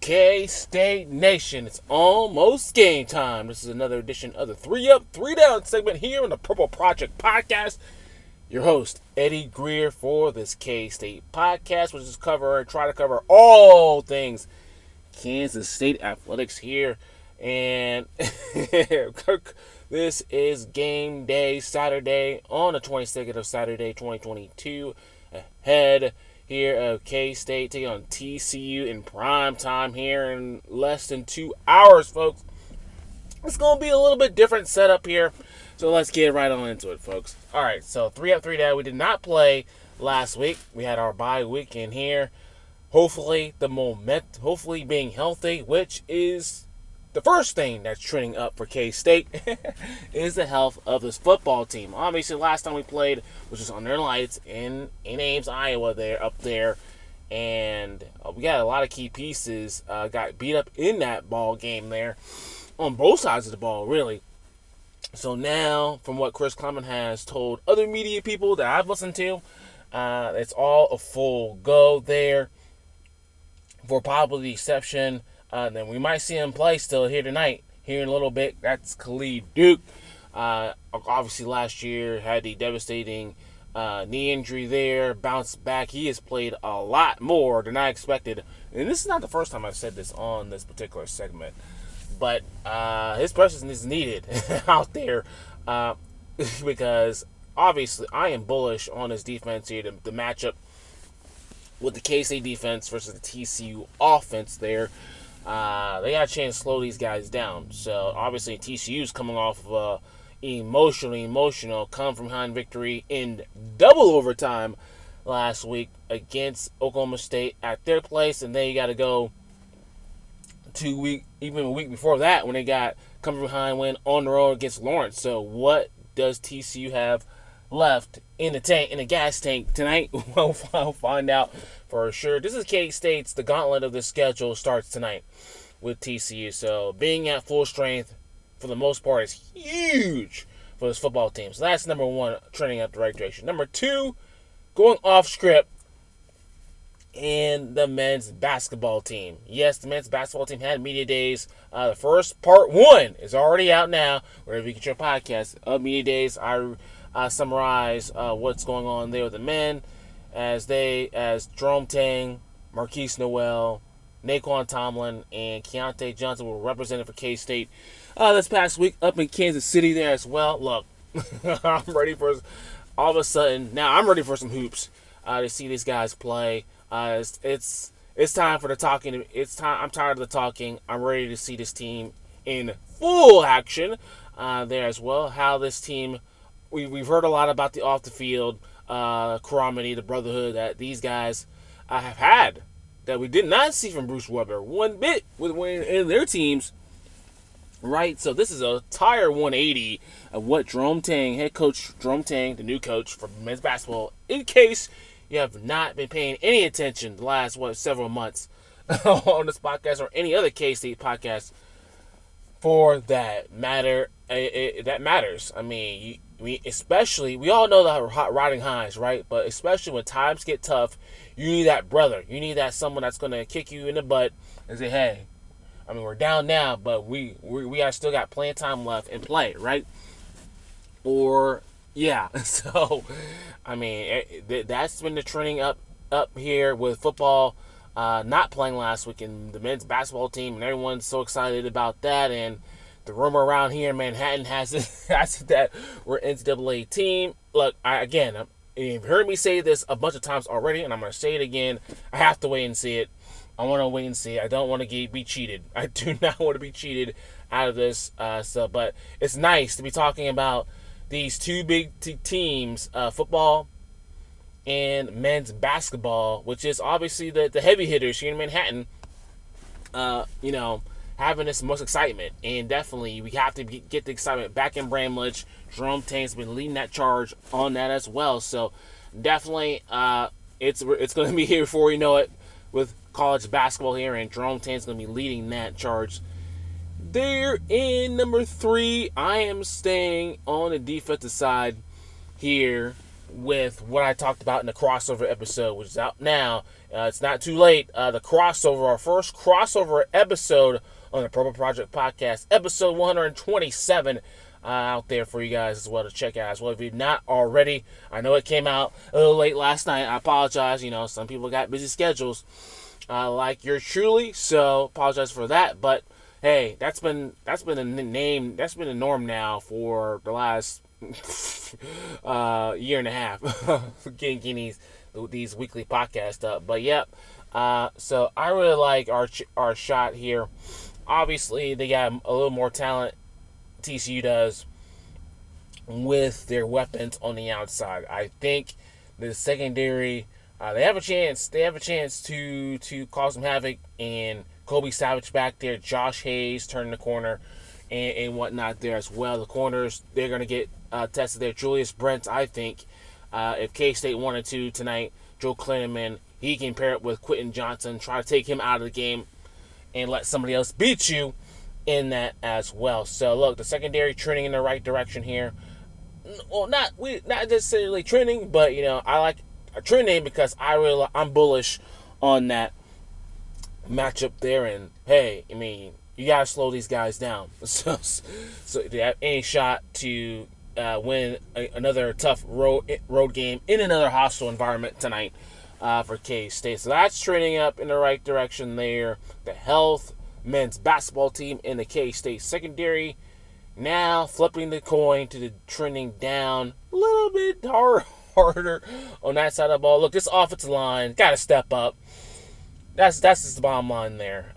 K-State Nation, it's almost game time. This is another edition of the 3 Up, 3 Down segment here on the Purple Project Podcast. Your host, Eddie Greer, for this K-State podcast, which is try to cover all things Kansas State athletics here. And this is game day Saturday on the 22nd of Saturday, 2022. Ahead here of K-State taking on TCU in prime time here in less than 2 hours, folks. It's going to be a little bit different setup here, so let's get right on into it, folks. All right, so 3 Up, 3 Down. We did not play last week. We had our bye weekend here. Hopefully, hopefully being healthy, which is the first thing that's trending up for K-State, is the health of this football team. Obviously, last time we played was just under lights in Ames, Iowa, up there. And we got a lot of key pieces got beat up in that ball game there on both sides of the ball, really. So now, from what Chris Clement has told other media people that I've listened to, it's all a full go there, for probably the exception. Then we might see him play still here tonight, here in a little bit. That's Khalid Duke. Obviously, last year had the devastating knee injury there, bounced back. He has played a lot more than I expected. And this is not the first time I've said this on this particular segment. But his presence is needed out there because, obviously, I am bullish on his defense here, the matchup with the K-State defense versus the TCU offense there. They got a chance to slow these guys down. So, obviously, TCU's coming off of emotional come from behind victory in double overtime last week against Oklahoma State at their place. And then you got to go even a week before that when they got come from behind win on the road against Lawrence. So, what does TCU have left in the gas tank tonight? We'll find out for sure. This is K-State's, the gauntlet of the schedule starts tonight with TCU. So being at full strength for the most part is huge for this football team. So that's number one, trending up the right direction. Number two, going off script, and the men's basketball team. Yes, the men's basketball team had media days. The first part one is already out now, wherever you get your podcast of media days. I summarize what's going on there with the men as Jerome Tang, Marquise Noel, Naquan Tomlin, and Keontae Johnson were represented for K-State this past week up in Kansas City there as well. Look, I'm ready for some hoops to see these guys play. It's time for the talking. I'm tired of the talking. I'm ready to see this team in full action there as well. How this team, we've heard a lot about the off the field calamity, the brotherhood that these guys have had that we did not see from Bruce Weber one bit in their teams. Right, so this is a entire 180 of what head coach Jerome Tang, the new coach for men's basketball, in case you have not been paying any attention the last several months on this podcast or any other K-State podcast for that matter. That matters. I mean, especially, we all know the hot riding highs, right? But especially when times get tough, you need that brother. You need that someone that's going to kick you in the butt and say, hey, I mean, we're down now, but we still got plenty of time left and play, right? Or, yeah. So, I mean, that's been the trending up here with football not playing last week, and the men's basketball team, and everyone's so excited about that. And the rumor around here in Manhattan has that we're an NCAA team. Look, you've heard me say this a bunch of times already, and I'm going to say it again. I have to wait and see it. I want to wait and see. I don't want to be cheated. I do not want to be cheated out of this stuff. But it's nice to be talking about these two big teams, football and men's basketball, which is obviously the heavy hitters here in Manhattan, having this most excitement. And definitely we have to get the excitement back in Bramlage. Jerome Tang's been leading that charge on that as well. So definitely it's going to be here before you know it with college basketball here, and Jerome Tang's going to be leading that charge there. In number 3, I am staying on the defensive side here with what I talked about in the crossover episode, which is out now. It's not too late. The crossover, our first crossover episode on the Purple Project Podcast, episode 127, out there for you guys as well to check out as well. If you're not already, I know it came out a little late last night. I apologize. Some people got busy schedules, like yours truly. So apologize for that. But hey, that's been a norm now for the last year and a half, getting these weekly podcasts up. But yep, so I really like our shot here. Obviously, they got a little more talent, TCU does, with their weapons on the outside. I think the secondary, they have a chance. They have a chance to cause some havoc. And Kobe Savage back there, Josh Hayes turning the corner, and whatnot there as well. The corners, they're going to get tested there. Julius Brents, I think, if K-State wanted to tonight, Joe Klinneman, he can pair it with Quentin Johnson, try to take him out of the game and let somebody else beat you in that as well. So look, the secondary trending in the right direction here. Well, not necessarily trending, but I like trending because I'm bullish on that matchup there. And hey, I mean, you gotta slow these guys down. So if you have any shot to win another tough road game in another hostile environment tonight for K-State. So that's trending up in the right direction there. The health men's basketball team in the K-State secondary now flipping the coin to the trending down a little bit harder on that side of the ball. Look, this offensive line got to step up. That's just the bottom line there.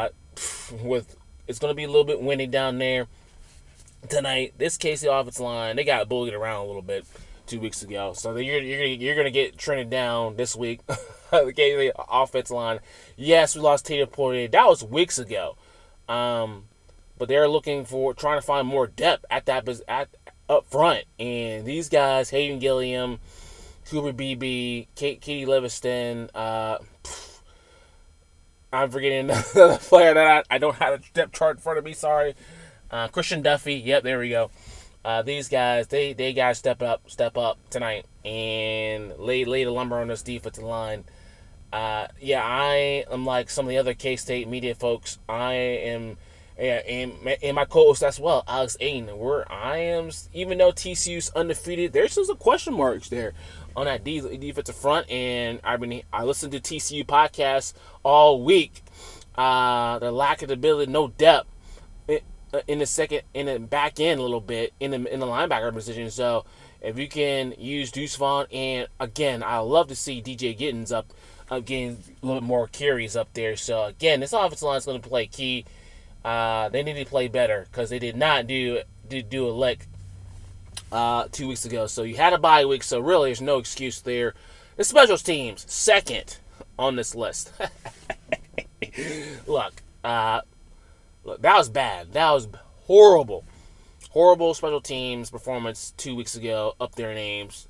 It's going to be a little bit windy down there tonight. This K-State offensive line, they got bullied around a little bit 2 weeks ago. So you're gonna get trended down this week. The K-State offensive line. Yes, we lost Taylor Poirier. That was weeks ago. But they're trying to find more depth at up front. And these guys, Hayden Gilliam, Cooper Beebe, Katie Livingston, I'm forgetting the player that I don't have a depth chart in front of me. Sorry. Christian Duffy. Yep, there we go. These guys, they got to step up tonight and lay the lumber on this defensive line. I am like some of the other K-State media folks. I am, and my co-host as well, Alex Aiden. Even though TCU's undefeated, there's still some question marks there on that defensive front. And I listened to TCU podcasts all week. The lack of ability, no depth in the back end a little bit in the linebacker position. So if you can use Deuce Vaughn, and again, I love to see DJ Gittens up getting a little bit more carries up there. So again, this offensive line is going to play key. They need to play better because they did not do a lick 2 weeks ago. So you had a bye week, so really there's no excuse there. The special teams, second on this list. Look, that was bad. That was horrible. Horrible special teams performance 2 weeks ago. Up their names.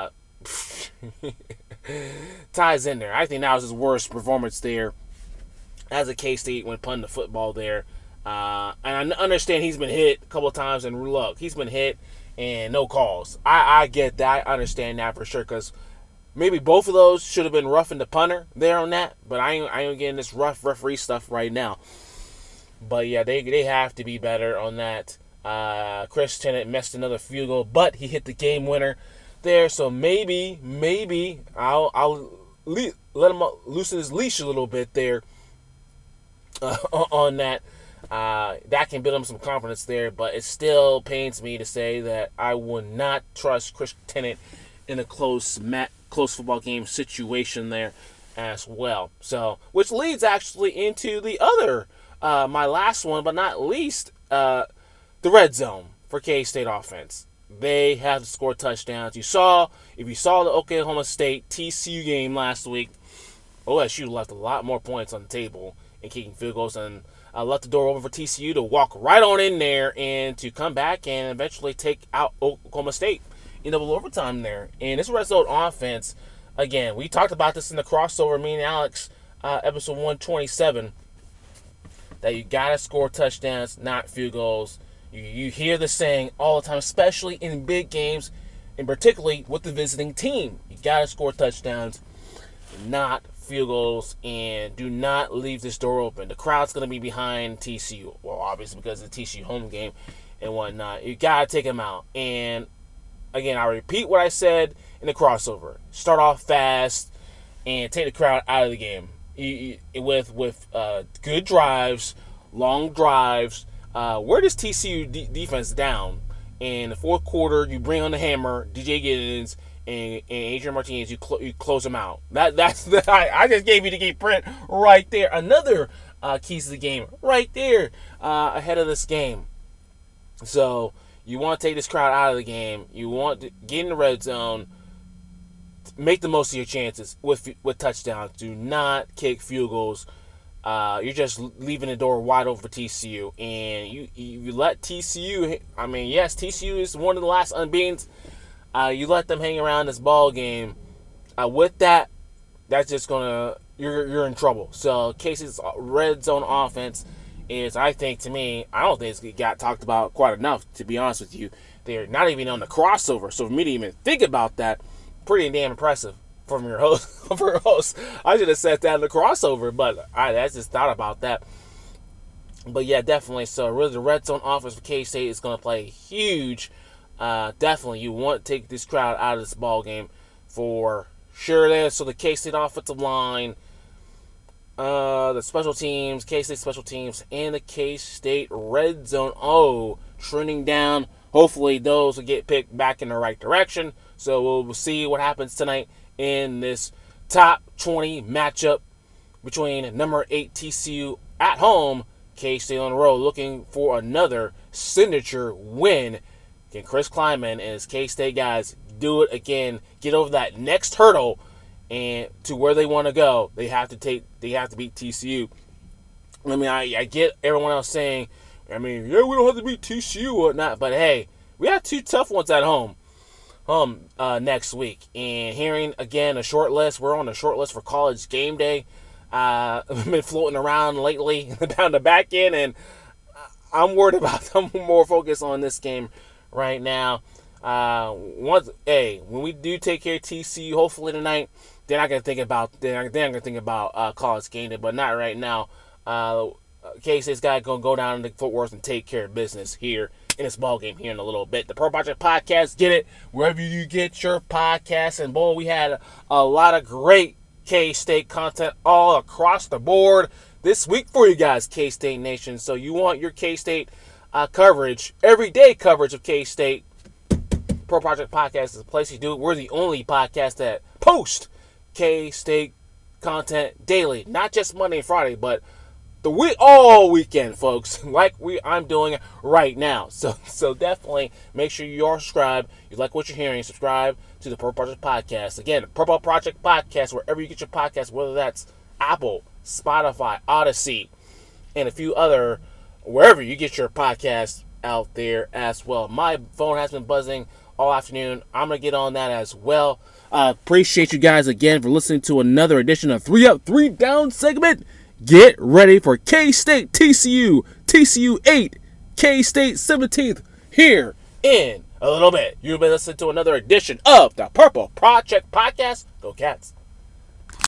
Ties in there. I think that was his worst performance there as a K-State when punting the football there. And I understand he's been hit a couple of times, and look, he's been hit and no calls. I get that. I understand that for sure, because maybe both of those should have been roughing the punter there on that, but I ain't getting this rough referee stuff right now. But yeah, they have to be better on that. Chris Tennant missed another field goal, but he hit the game winner there. So maybe I'll let him loosen his leash a little bit there on that. That can build him some confidence there, but it still pains me to say that I would not trust Chris Tennant in a close football game situation there as well. So, which leads actually into the other, my last one, but not least, the red zone for K-State offense. They have to score touchdowns. If you saw the Oklahoma State TCU game last week, OSU left a lot more points on the table in kicking field goals, and left the door open for TCU to walk right on in there and to come back and eventually take out Oklahoma State in double overtime there. And this red zone offense, again, we talked about this in the crossover, me and Alex, episode 127, that you got to score touchdowns, not field goals. You hear the saying all the time, especially in big games. and particularly with the visiting team. You got to score touchdowns, not field goals, and do not leave this door open. The crowd's going to be behind TCU. Well, obviously because of the TCU home game and whatnot. You got to take them out. And again, I repeat what I said in the crossover. Start off fast and take the crowd out of the game with good drives, long drives. Wear this TCU defense down. In the fourth quarter, you bring on the hammer, DJ Giddens, and Adrian Martinez. You close them out. That's I just gave you the key print right there. Another keys to the game right there ahead of this game. So you want to take this crowd out of the game. You want to get in the red zone. Make the most of your chances with touchdowns. Do not kick field goals. You're just leaving the door wide open for TCU. And you let TCU, I mean, yes, TCU is one of the last unbeaten. You let them hang around this ball game. With that, that's just gonna you're in trouble. So Casey's red zone offense is, I think, to me, I don't think it got talked about quite enough. To be honest with you, they're not even on the crossover. So for me to even think about that, pretty damn impressive from your host. For your host, I should have said that in the crossover, but I just thought about that. But yeah, definitely. So really, the red zone offense for K-State is going to play huge. Definitely, you want to take this crowd out of this ball game for sure. There, so the K-State offensive line, the special teams, K-State special teams, and the K-State red zone. Trending down. Hopefully, those will get picked back in the right direction. So we'll see what happens tonight in this top 20 matchup between number 8 TCU at home, K-State on the road, looking for another signature win. Can Chris Klieman and his K-State guys do it again? Get over that next hurdle and to where they want to go. They have to beat TCU. I mean, I get everyone else saying, I mean, yeah, we don't have to beat TCU or whatnot, but hey, we have 2 tough ones at home next week. And hearing again a short list, we're on a short list for College Game Day. I've been floating around lately down the back end, and I'm worried about. I'm more focused on this game right now. When we do take care of TCU, hopefully tonight, they're not gonna think about College Game Day, but not right now. K-State's got to go down to Fort Worth and take care of business here in this ball game here in a little bit. The Pro Project Podcast, get it wherever you get your podcasts. And boy, we had a lot of great K-State content all across the board this week for you guys, K-State Nation. So you want your K-State coverage, everyday coverage of K-State. Pro Project Podcast is the place you do it. We're the only podcast that post K-State content daily, not just Monday and Friday, but all weekend, folks, like I'm doing right now. So definitely make sure you are subscribed. You like what you're hearing, subscribe to the Purple Project Podcast. Again, Purple Project Podcast, wherever you get your podcast, whether that's Apple, Spotify, Odyssey, and a few other, wherever you get your podcast out there as well. My phone has been buzzing all afternoon. I'm going to get on that as well. Appreciate you guys again for listening to another edition of 3 Up, 3 Down segment. Get ready for K-State TCU 8, K-State 17th here in a little bit. You've been listening to another edition of the Purple Project Podcast. Go Cats.